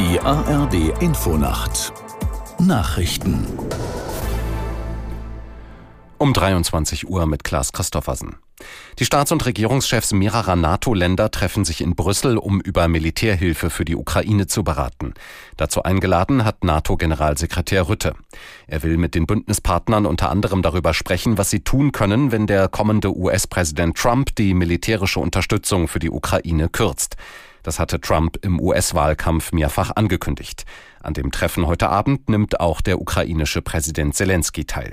Die ARD Infonacht Nachrichten um 23 Uhr mit Klaas Christoffersen. Die Staats- und Regierungschefs mehrerer NATO-Länder treffen sich in Brüssel, um über Militärhilfe für die Ukraine zu beraten. Dazu eingeladen hat NATO-Generalsekretär Rutte. Er will mit den Bündnispartnern unter anderem darüber sprechen, was sie tun können, wenn der kommende US-Präsident Trump die militärische Unterstützung für die Ukraine kürzt. Das hatte Trump im US-Wahlkampf mehrfach angekündigt. An dem Treffen heute Abend nimmt auch der ukrainische Präsident Selenskyj teil.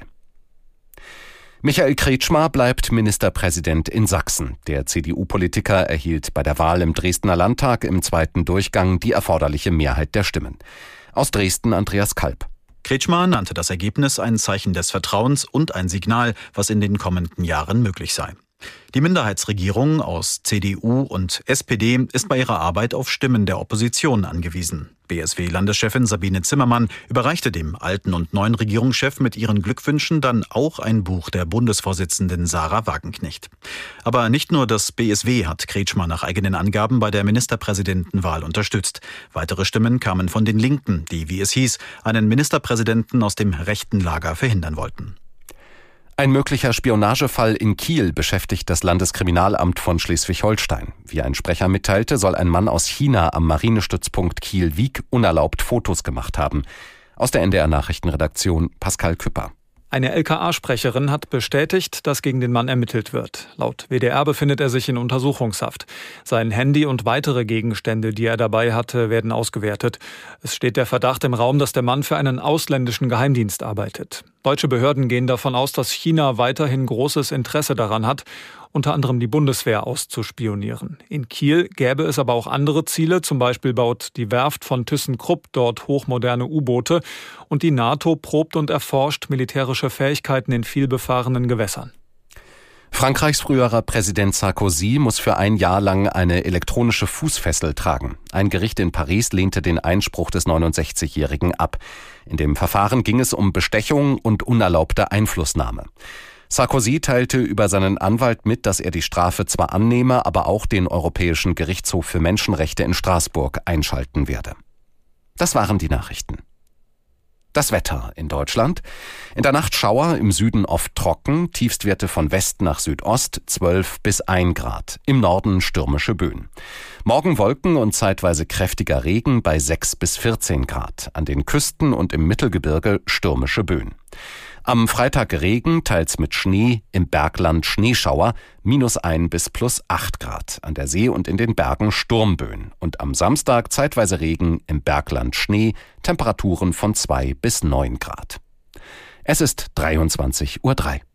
Michael Kretschmer bleibt Ministerpräsident in Sachsen. Der CDU-Politiker erhielt bei der Wahl im Dresdner Landtag im zweiten Durchgang die erforderliche Mehrheit der Stimmen. Aus Dresden Andreas Kalb. Kretschmer nannte das Ergebnis ein Zeichen des Vertrauens und ein Signal, was in den kommenden Jahren möglich sei. Die Minderheitsregierung aus CDU und SPD ist bei ihrer Arbeit auf Stimmen der Opposition angewiesen. BSW-Landeschefin Sabine Zimmermann überreichte dem alten und neuen Regierungschef mit ihren Glückwünschen dann auch ein Buch der Bundesvorsitzenden Sarah Wagenknecht. Aber nicht nur das BSW hat Kretschmer nach eigenen Angaben bei der Ministerpräsidentenwahl unterstützt. Weitere Stimmen kamen von den Linken, die, wie es hieß, einen Ministerpräsidenten aus dem rechten Lager verhindern wollten. Ein möglicher Spionagefall in Kiel beschäftigt das Landeskriminalamt von Schleswig-Holstein. Wie ein Sprecher mitteilte, soll ein Mann aus China am Marinestützpunkt Kiel-Wiek unerlaubt Fotos gemacht haben. Aus der NDR-Nachrichtenredaktion Pascal Küpper. Eine LKA-Sprecherin hat bestätigt, dass gegen den Mann ermittelt wird. Laut WDR befindet er sich in Untersuchungshaft. Sein Handy und weitere Gegenstände, die er dabei hatte, werden ausgewertet. Es steht der Verdacht im Raum, dass der Mann für einen ausländischen Geheimdienst arbeitet. Deutsche Behörden gehen davon aus, dass China weiterhin großes Interesse daran hat, unter anderem die Bundeswehr auszuspionieren. In Kiel gäbe es aber auch andere Ziele. Zum Beispiel baut die Werft von ThyssenKrupp dort hochmoderne U-Boote. Und die NATO probt und erforscht militärische Fähigkeiten in vielbefahrenen Gewässern. Frankreichs früherer Präsident Sarkozy muss für ein Jahr lang eine elektronische Fußfessel tragen. Ein Gericht in Paris lehnte den Einspruch des 69-Jährigen ab. In dem Verfahren ging es um Bestechung und unerlaubte Einflussnahme. Sarkozy teilte über seinen Anwalt mit, dass er die Strafe zwar annehme, aber auch den Europäischen Gerichtshof für Menschenrechte in Straßburg einschalten werde. Das waren die Nachrichten. Das Wetter in Deutschland. In der Nacht Schauer, im Süden oft trocken, Tiefstwerte von West nach Südost 12 bis 1 Grad. Im Norden stürmische Böen. Morgen Wolken und zeitweise kräftiger Regen bei 6 bis 14 Grad. An den Küsten und im Mittelgebirge stürmische Böen. Am Freitag Regen, teils mit Schnee, im Bergland Schneeschauer, -1 bis +8 Grad. An der See und in den Bergen Sturmböen. Und am Samstag zeitweise Regen, im Bergland Schnee, Temperaturen von 2 bis 9 Grad. Es ist 23:03 Uhr.